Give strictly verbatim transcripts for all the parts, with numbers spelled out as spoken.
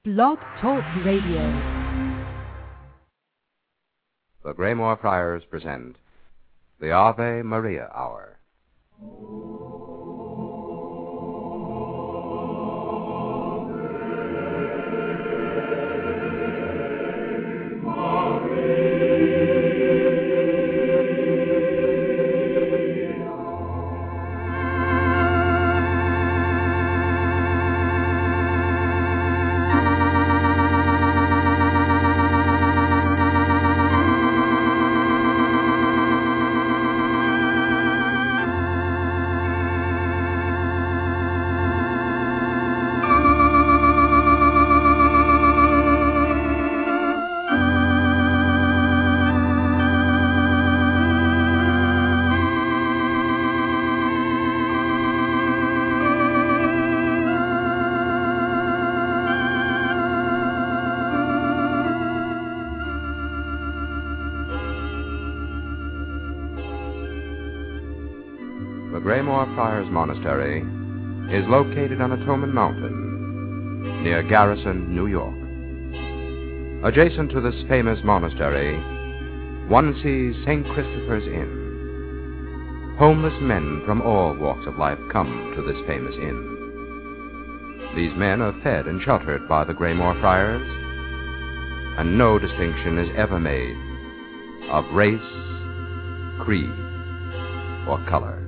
Blog Talk Radio. The Graymoor Friars present the Ave Maria Hour. The Graymoor Friars Monastery is located on Atonement Mountain, near Garrison, New York. Adjacent to this famous monastery, one sees Saint Christopher's Inn. Homeless men from all walks of life come to this famous inn. These men are fed and sheltered by the Graymoor Friars, and no distinction is ever made of race, creed, or color.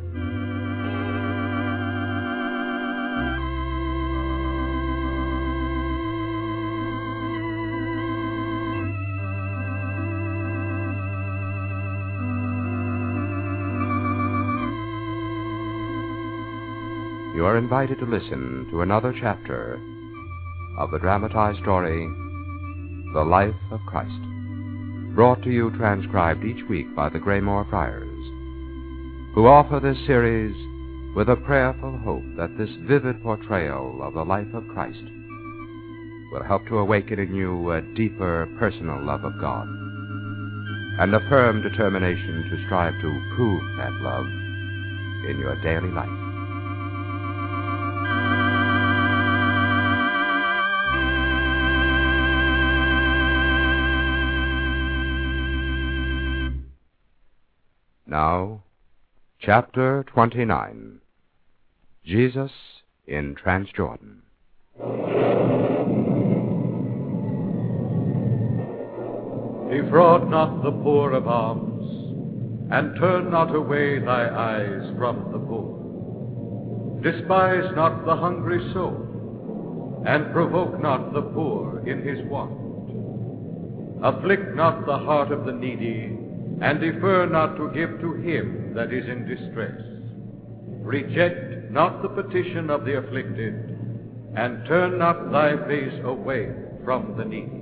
You are invited to listen to another chapter of the dramatized story, The Life of Christ, brought to you transcribed each week by the Graymoor Friars, who offer this series with a prayerful hope that this vivid portrayal of the life of Christ will help to awaken in you a deeper personal love of God and a firm determination to strive to prove that love in your daily life. Now, Chapter twenty-nine, Jesus in Transjordan. Defraud not the poor of alms, and turn not away thy eyes from the poor. Despise not the hungry soul, and provoke not the poor in his want. Afflict not the heart of the needy, and defer not to give to him that is in distress. Reject not the petition of the afflicted, and turn not thy face away from the needy.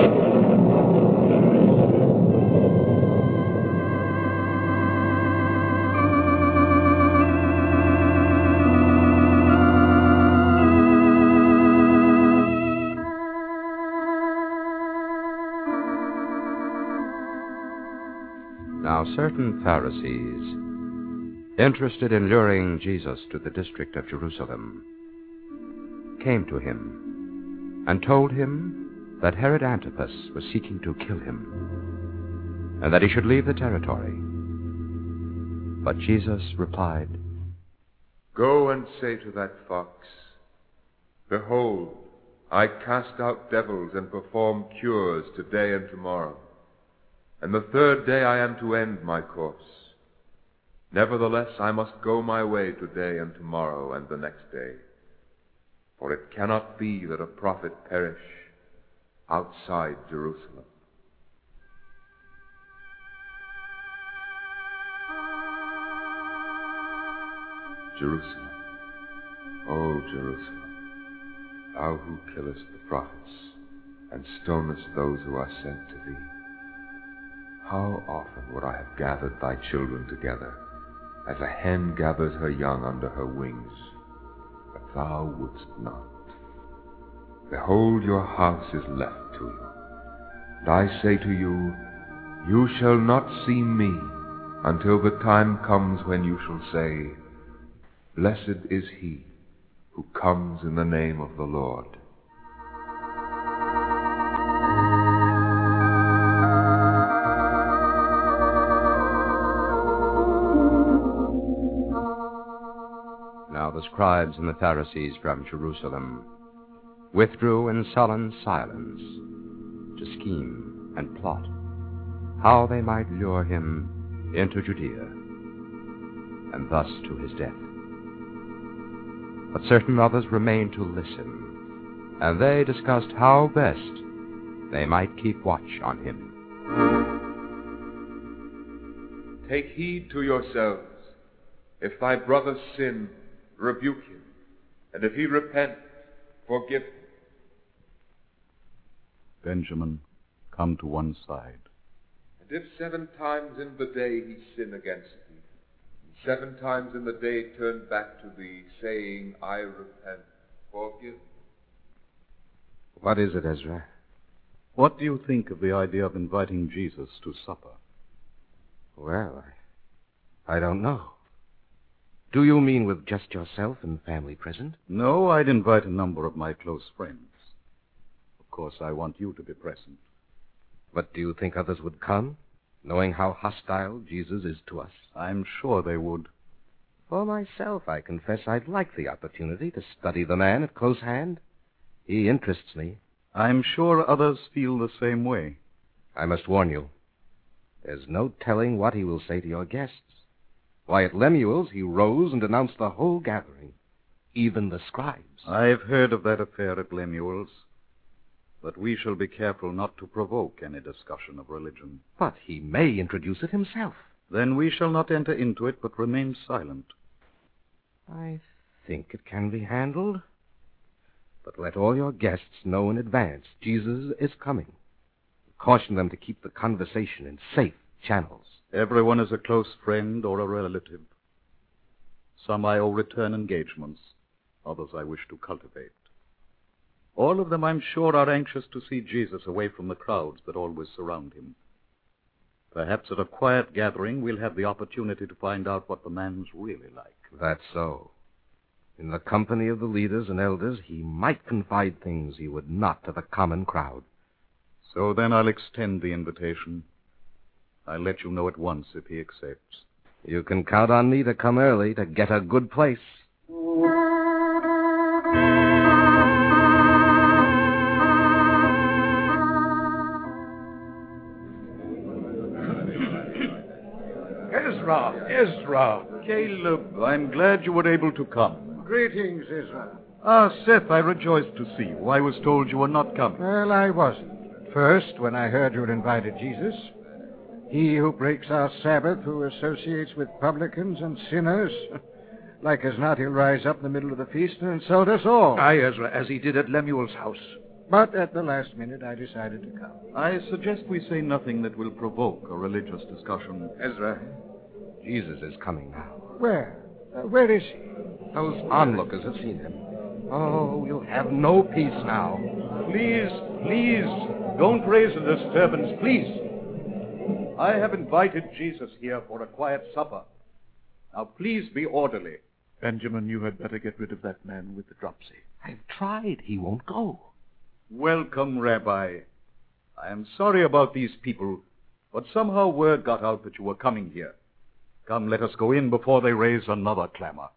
Now certain Pharisees, interested in luring Jesus to the district of Jerusalem, came to him and told him that Herod Antipas was seeking to kill him, and that he should leave the territory. But Jesus replied, Go and say to that fox, Behold, I cast out devils and perform cures today and tomorrow, and the third day I am to end my course. Nevertheless, I must go my way today and tomorrow and the next day. For it cannot be that a prophet perish outside Jerusalem. Jerusalem, O Jerusalem, thou who killest the prophets and stonest those who are sent to thee, how often would I have gathered thy children together, as a hen gathers her young under her wings, but thou wouldst not. Behold, your house is left to you. And I say to you, you shall not see me until the time comes when you shall say, Blessed is he who comes in the name of the Lord. scribes and the Pharisees from Jerusalem withdrew in sullen silence to scheme and plot how they might lure him into Judea, and thus to his death. But certain others remained to listen, and they discussed how best they might keep watch on him. Take heed to yourselves. If thy brother sin, rebuke him, and if he repent, forgive him. Benjamin, come to one side. And if seven times in the day he sin against thee, and seven times in the day turn back to thee, saying, I repent, forgive him. What is it, Ezra? What do you think of the idea of inviting Jesus to supper? Well, I, I don't know. Do you mean with just yourself and family present? No, I'd invite a number of my close friends. Of course, I want you to be present. But do you think others would come, knowing how hostile Jesus is to us? I'm sure they would. For myself, I confess I'd like the opportunity to study the man at close hand. He interests me. I'm sure others feel the same way. I must warn you, there's no telling what he will say to your guests. Why, at Lemuel's, he rose and announced the whole gathering, even the scribes. I've heard of that affair at Lemuel's, but we shall be careful not to provoke any discussion of religion. But he may introduce it himself. Then we shall not enter into it, but remain silent. I think it can be handled. But let all your guests know in advance Jesus is coming. Caution them to keep the conversation in safe channels. Everyone is a close friend or a relative. Some I owe return engagements. Others I wish to cultivate. All of them, I'm sure, are anxious to see Jesus away from the crowds that always surround him. Perhaps at a quiet gathering we'll have the opportunity to find out what the man's really like. That's so. In the company of the leaders and elders, he might confide things he would not to the common crowd. So then I'll extend the invitation. I'll let you know at once if he accepts. You can count on me to come early to get a good place. Ezra, Ezra. Caleb, I'm glad you were able to come. Greetings, Ezra. Ah, Seth, I rejoice to see you. I was told you were not coming. Well, I wasn't. First, when I heard you'd invited Jesus, he who breaks our Sabbath, who associates with publicans and sinners, like as not, he'll rise up in the middle of the feast and insult us all. Aye, Ezra, as he did at Lemuel's house. But at the last minute, I decided to come. I suggest we say nothing that will provoke a religious discussion. Ezra, Jesus is coming now. Where? Uh, where is he? Those onlookers have seen him. Oh, you'll have no peace now. Please, please, don't raise a disturbance, please. I have invited Jesus here for a quiet supper. Now, please be orderly. Benjamin, you had better get rid of that man with the dropsy. I've tried. He won't go. Welcome, Rabbi. I am sorry about these people, but somehow word got out that you were coming here. Come, let us go in before they raise another clamor.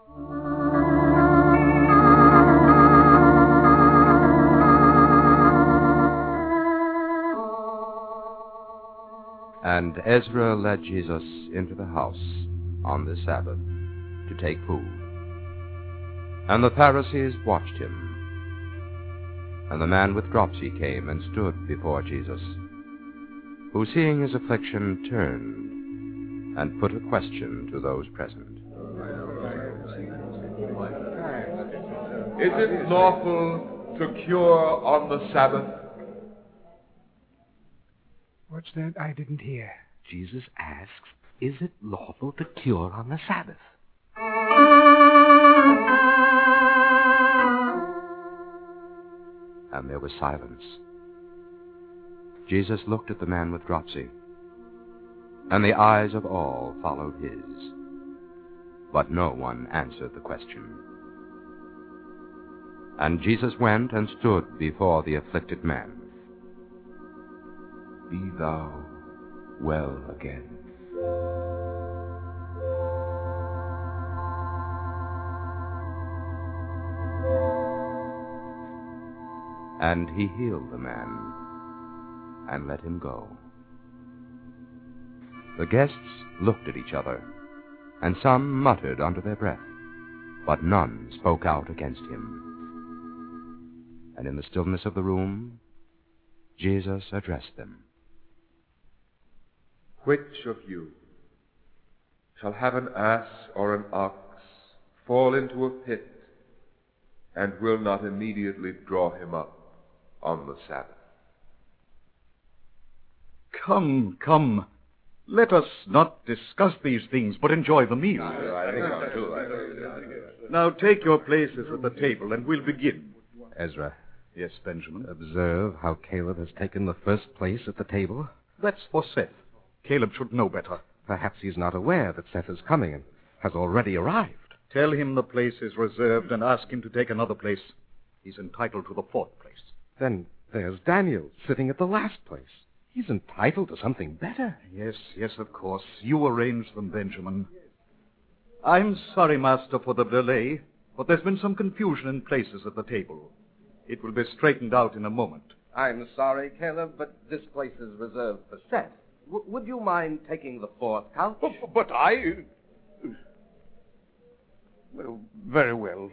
And Ezra led Jesus into the house on the Sabbath to take food. And the Pharisees watched him. And the man with dropsy came and stood before Jesus, who, seeing his affliction, turned and put a question to those present. Is it lawful to cure on the Sabbath? What's that? I didn't hear. Jesus asks, is it lawful to cure on the Sabbath? And there was silence. Jesus looked at the man with dropsy, and the eyes of all followed his. But no one answered the question. And Jesus went and stood before the afflicted man. Be thou well again. And he healed the man and let him go. The guests looked at each other, and some muttered under their breath, but none spoke out against him. And in the stillness of the room, Jesus addressed them. Which of you shall have an ass or an ox fall into a pit, and will not immediately draw him up on the Sabbath? Come, come. Let us not discuss these things, but enjoy the meal. I think I'll do that. Now take your places at the table, and we'll begin. Ezra, Yes, Benjamin? observe how Caleb has taken the first place at the table. That's for Seth. Caleb should know better. Perhaps he's not aware that Seth is coming and has already arrived. Tell him the place is reserved and ask him to take another place. He's entitled to the fourth place. Then there's Daniel sitting at the last place. He's entitled to something better. Yes, yes, of course. You arranged them, Benjamin. I'm sorry, Master, for the delay, but there's been some confusion in places at the table. It will be straightened out in a moment. I'm sorry, Caleb, but this place is reserved for Seth. W- would you mind taking the fourth couch? Oh, but I... Well, very well.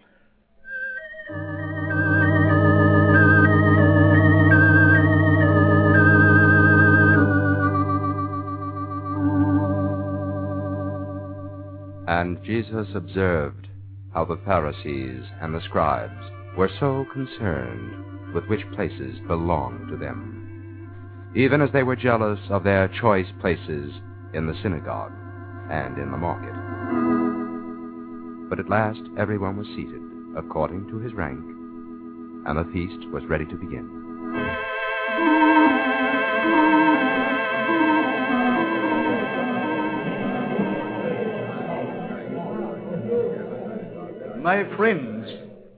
And Jesus observed how the Pharisees and the scribes were so concerned with which places belonged to them, even as they were jealous of their choice places in the synagogue and in the market. But at last everyone was seated according to his rank, and the feast was ready to begin. My friends,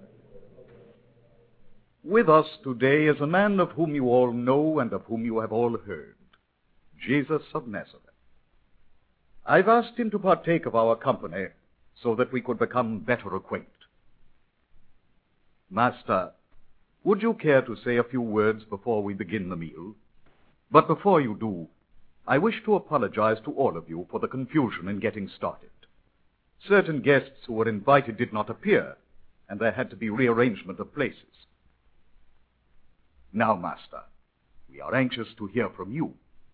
with us today is a man of whom you all know and of whom you have all heard, Jesus of Nazareth. I've asked him to partake of our company so that we could become better acquainted. Master, would you care to say a few words before we begin the meal? But before you do, I wish to apologize to all of you for the confusion in getting started. Certain guests who were invited did not appear, and there had to be rearrangement of places. Now, Master, we are anxious to hear from you.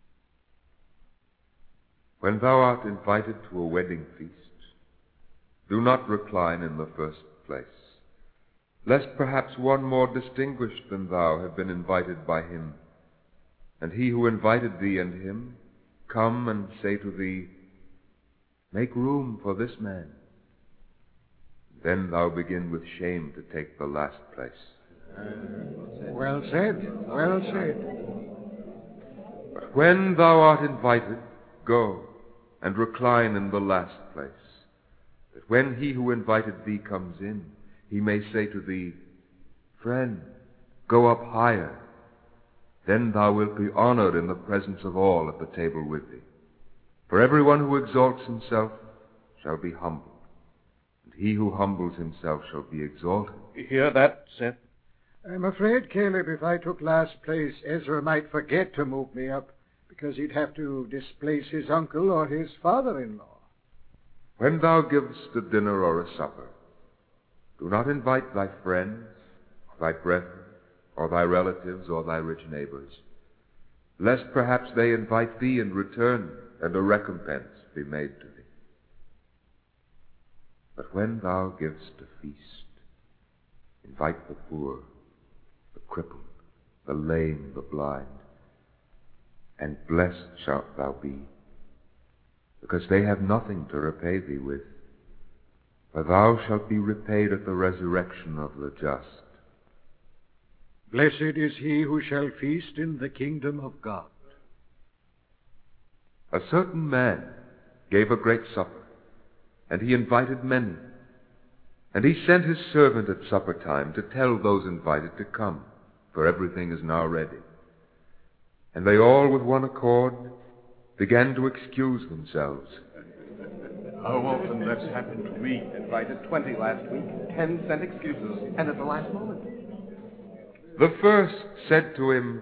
When thou art invited to a wedding feast, do not recline in the first place, lest perhaps one more distinguished than thou have been invited by him, and he who invited thee and him come and say to thee, Make room for this man. Then thou begin with shame to take the last place. Well said, well said. But when thou art invited, go and recline in the last place, that when he who invited thee comes in, he may say to thee, Friend, go up higher. Then thou wilt be honored in the presence of all at the table with thee. For everyone who exalts himself shall be humbled, and he who humbles himself shall be exalted. You hear that, Seth? I'm afraid, Caleb, if I took last place, Ezra might forget to move me up, because he'd have to displace his uncle or his father-in-law. When thou givest a dinner or a supper, do not invite thy friends, thy brethren, or thy relatives, or thy rich neighbors, lest perhaps they invite thee in return, and a recompense be made to thee. But when thou givest a feast, invite the poor, the crippled, the lame, the blind, and blessed shalt thou be, because they have nothing to repay thee with, for thou shalt be repaid at the resurrection of the just. Blessed is he who shall feast in the kingdom of God. A certain man gave a great supper, and he invited many. And he sent his servant at supper time to tell those invited to come, for everything is now ready. And they all with one accord began to excuse themselves. How often that's happened to me. Invited twenty last week, ten sent excuses, and at the last moment. The first said to him,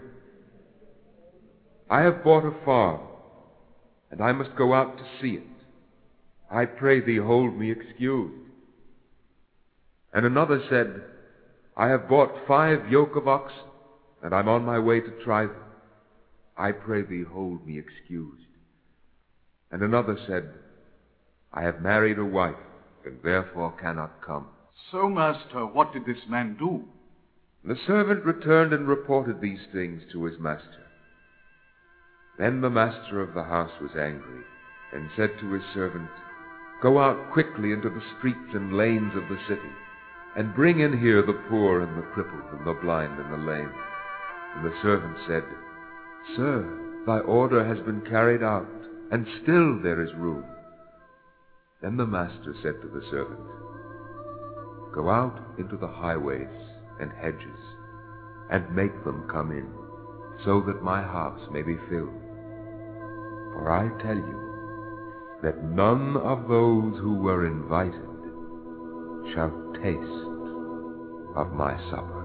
I have bought a farm, and I must go out to see it. I pray thee hold me excused. And another said, I have bought five yoke of oxen, and I'm on my way to try them. I pray thee hold me excused. And another said, I have married a wife, and therefore cannot come. So, master, what did this man do? The servant returned and reported these things to his master. Then the master of the house was angry, and said to his servant, Go out quickly into the streets and lanes of the city, and bring in here the poor and the crippled and the blind and the lame. And the servant said, Sir, thy order has been carried out, and still there is room. Then the master said to the servant, Go out into the highways and hedges, and make them come in, so that my house may be filled. For I tell you, that none of those who were invited shall taste of my supper.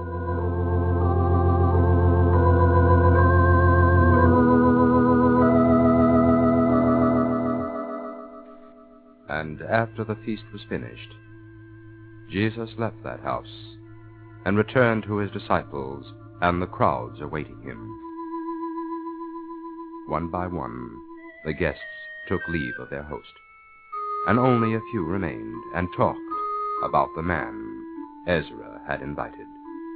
And after the feast was finished, Jesus left that house and returned to his disciples and the crowds awaiting him. One by one, the guests took leave of their host, and only a few remained and talked about the man Ezra had invited.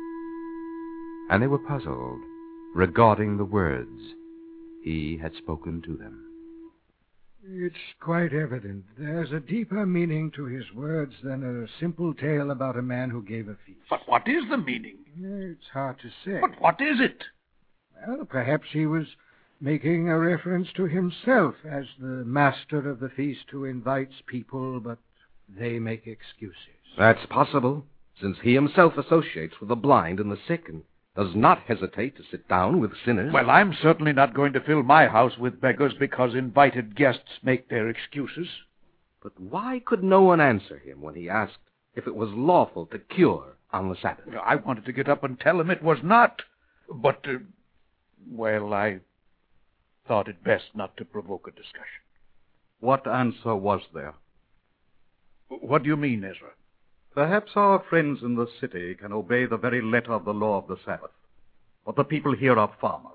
And they were puzzled regarding the words he had spoken to them. It's quite evident there's a deeper meaning to his words than a simple tale about a man who gave a feast. But what is the meaning? It's hard to say. But what is it? Well, perhaps he was making a reference to himself as the master of the feast who invites people, but they make excuses. That's possible, since he himself associates with the blind and the sick and does not hesitate to sit down with sinners. Well, I'm certainly not going to fill my house with beggars because invited guests make their excuses. But why could no one answer him when he asked if it was lawful to cure on the Sabbath? I wanted to get up and tell him it was not, but, uh, well, I thought it best not to provoke a discussion. What answer was there? What do you mean, Ezra? Perhaps our friends in the city can obey the very letter of the law of the Sabbath, but the people here are farmers.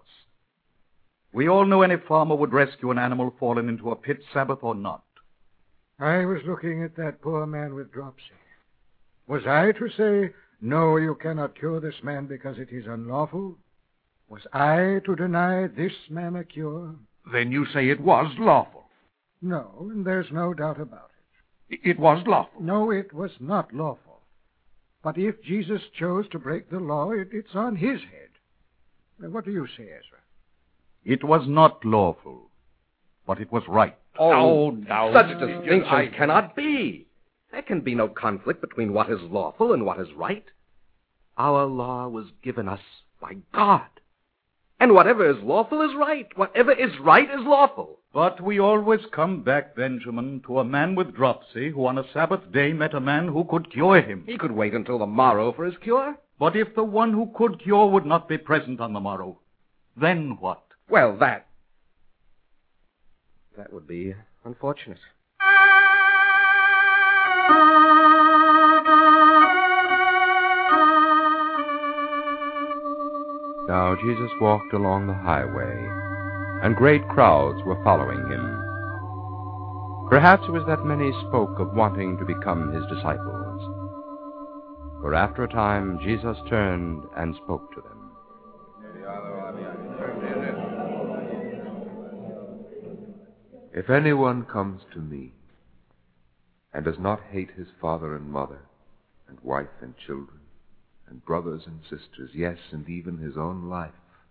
We all know any farmer would rescue an animal fallen into a pit, Sabbath or not. I was looking at that poor man with dropsy. Was I to say, no, you cannot cure this man because it is unlawful? Was I to deny this man a cure? Then you say it was lawful. No, and there's no doubt about it. It was lawful. No, it was not lawful. But if Jesus chose to break the law, it, it's on his head. Now, what do you say, Ezra? It was not lawful, but it was right. Oh, now. Such distinctions I... cannot be. There can be no conflict between what is lawful and what is right. Our law was given us by God. And whatever is lawful is right. Whatever is right is lawful. But we always come back, Benjamin, to a man with dropsy who on a Sabbath day met a man who could cure him. He could wait until the morrow for his cure. But if the one who could cure would not be present on the morrow, then what? Well, that... that would be unfortunate. Now Jesus walked along the highway, and great crowds were following him. Perhaps it was that many spoke of wanting to become his disciples. For after a time Jesus turned and spoke to them. If anyone comes to me and does not hate his father and mother and wife and children and brothers and sisters, yes, and even his own life,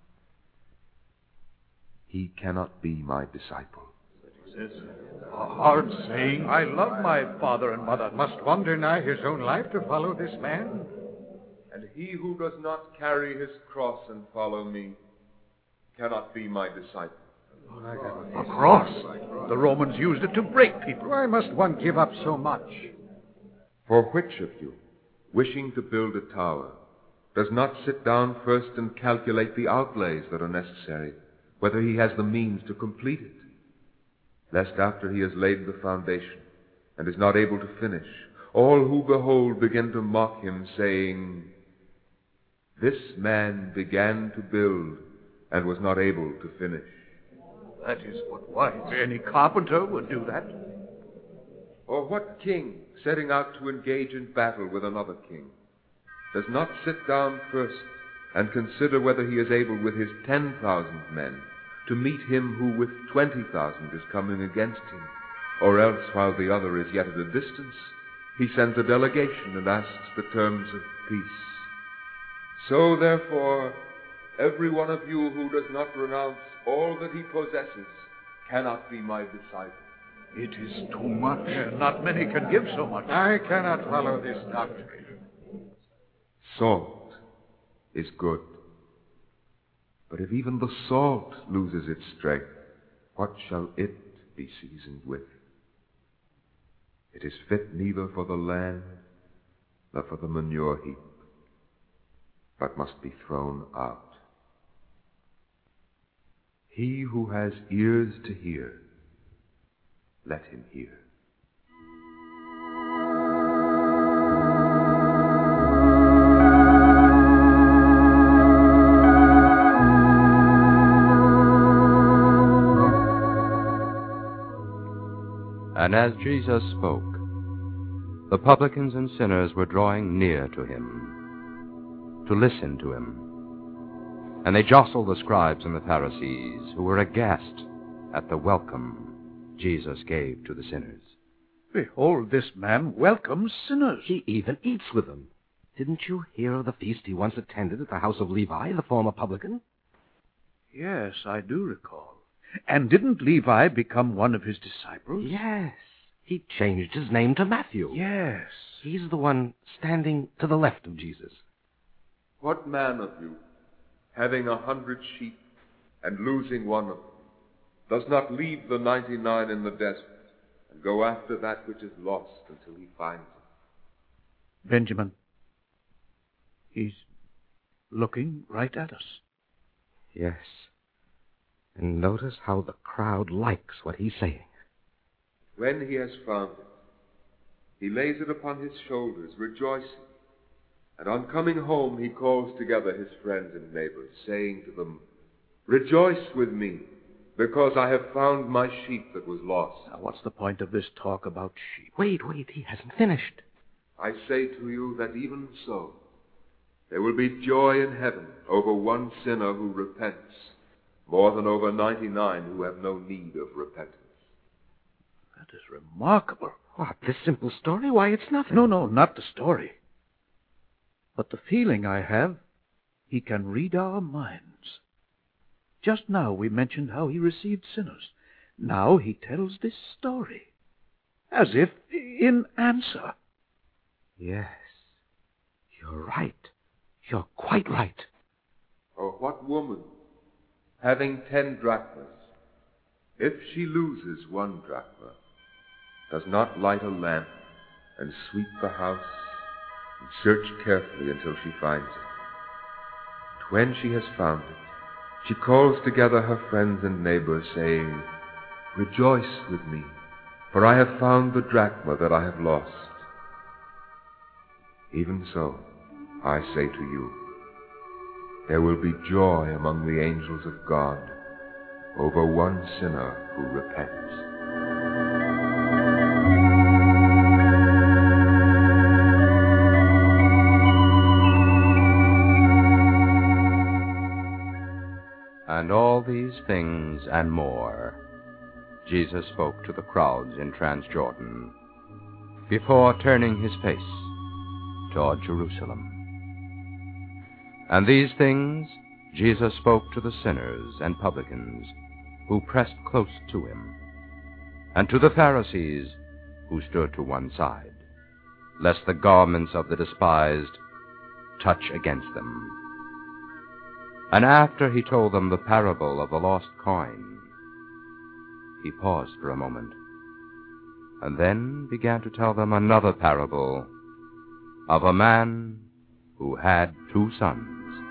he cannot be my disciple. A hard saying. I love my father and mother. Must one deny his own life to follow this man? And he who does not carry his cross and follow me cannot be my disciple. A cross. The Romans used it to break people. Why must one give up so much? For which of you, wishing to build a tower, does not sit down first and calculate the outlays that are necessary, whether he has the means to complete it, lest after he has laid the foundation and is not able to finish, all who behold begin to mock him, saying, "This man began to build and was not able to finish." That is what wise any carpenter would do that. Or what king, setting out to engage in battle with another king, does not sit down first and consider whether he is able with his ten thousand men to meet him who with twenty thousand is coming against him, or else, while the other is yet at a distance, he sends a delegation and asks the terms of peace. So, therefore, every one of you who does not renounce all that he possesses cannot be my disciple. It is too much. Not many can give so much. I cannot follow this doctrine. Salt is good. But if even the salt loses its strength, what shall it be seasoned with? It is fit neither for the land nor for the manure heap, but must be thrown out. He who has ears to hear, let him hear. And as Jesus spoke, the publicans and sinners were drawing near to him, to listen to him. And they jostled the scribes and the Pharisees, who were aghast at the welcome Jesus gave to the sinners. Behold, this man welcomes sinners. He even eats with them. Didn't you hear of the feast he once attended at the house of Levi, the former publican? Yes, I do recall. And didn't Levi become one of his disciples? Yes. He changed his name to Matthew. Yes. He's the one standing to the left of Jesus. What man of you, having a hundred sheep and losing one of them, does not leave the ninety-nine in the desert and go after that which is lost until he finds it? Benjamin, he's looking right at us. Yes. And notice how the crowd likes what he's saying. When he has found it, he lays it upon his shoulders, rejoicing. And on coming home, he calls together his friends and neighbors, saying to them, "Rejoice with me, because I have found my sheep that was lost." Now, what's the point of this talk about sheep? Wait, wait, he hasn't finished. I say to you that even so, there will be joy in heaven over one sinner who repents, more than over ninety-nine who have no need of repentance. That is remarkable. What, this simple story? Why, it's nothing. No, no, not the story. But the feeling I have, he can read our minds. Just now we mentioned how he received sinners. Now he tells this story, as if in answer. Yes, you're right. You're quite right. Or what woman, having ten drachmas, if she loses one drachma, does not light a lamp and sweep the house and search carefully until she finds it? And when she has found it, she calls together her friends and neighbors, saying, "Rejoice with me, for I have found the drachma that I have lost." Even so, I say to you, there will be joy among the angels of God over one sinner who repents. And all these things and more Jesus spoke to the crowds in Transjordan, before turning his face toward Jerusalem. And these things Jesus spoke to the sinners and publicans who pressed close to him, and to the Pharisees who stood to one side, lest the garments of the despised touch against them. And after he told them the parable of the lost coin, he paused for a moment, and then began to tell them another parable of a man who had two sons.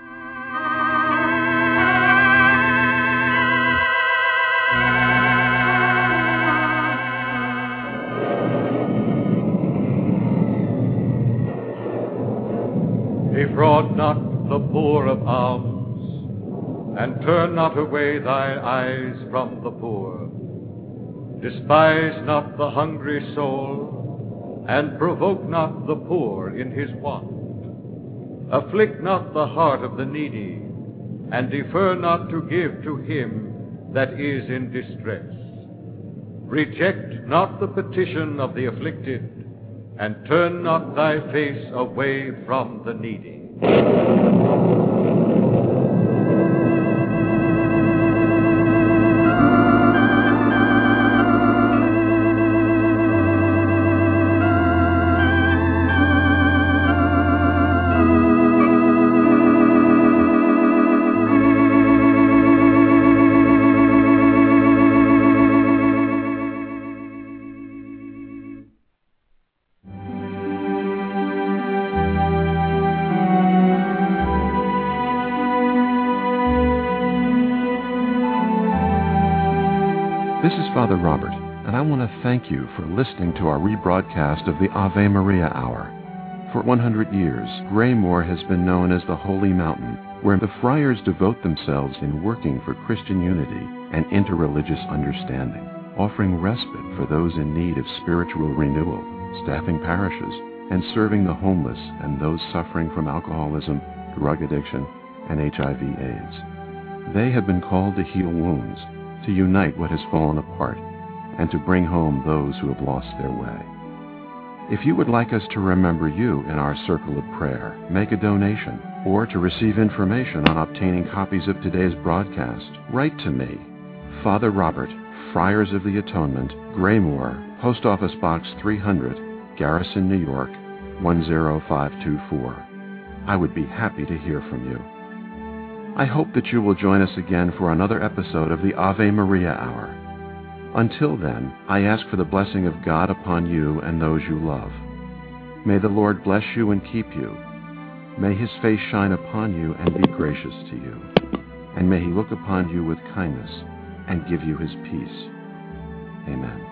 Defraud not the poor of alms, and turn not away thy eyes from the poor. Despise not the hungry soul, and provoke not the poor in his want. Afflict not the heart of the needy, and defer not to give to him that is in distress. Reject not the petition of the afflicted, and turn not thy face away from the needy. This is Father Robert, and I want to thank you for listening to our rebroadcast of the Ave Maria Hour. For one hundred years, Graymore has been known as the Holy Mountain, where the friars devote themselves in working for Christian unity and interreligious understanding, offering respite for those in need of spiritual renewal, staffing parishes, and serving the homeless and those suffering from alcoholism, drug addiction, and H I V AIDS. They have been called to heal wounds, to unite what has fallen apart, and to bring home those who have lost their way. If you would like us to remember you in our circle of prayer, make a donation, or to receive information on obtaining copies of today's broadcast, write to me, Father Robert, Friars of the Atonement, Graymore, Post Office Box three hundred, Garrison, New York, one zero five two four. I would be happy to hear from you. I hope that you will join us again for another episode of the Ave Maria Hour. Until then, I ask for the blessing of God upon you and those you love. May the Lord bless you and keep you. May his face shine upon you and be gracious to you. And may he look upon you with kindness and give you his peace. Amen.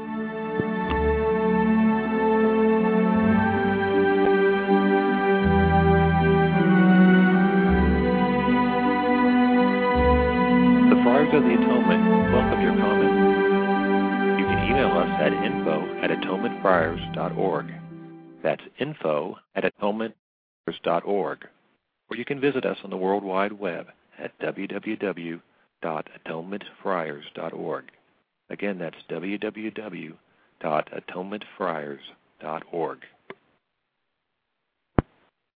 Of the Atonement welcome your comments. You can email us at info at atonement friars dot org. That's info at atonement friars dot org. Or you can visit us on the World Wide Web at w w w dot atonement friars dot org. Again, that's w w w dot atonement friars dot org.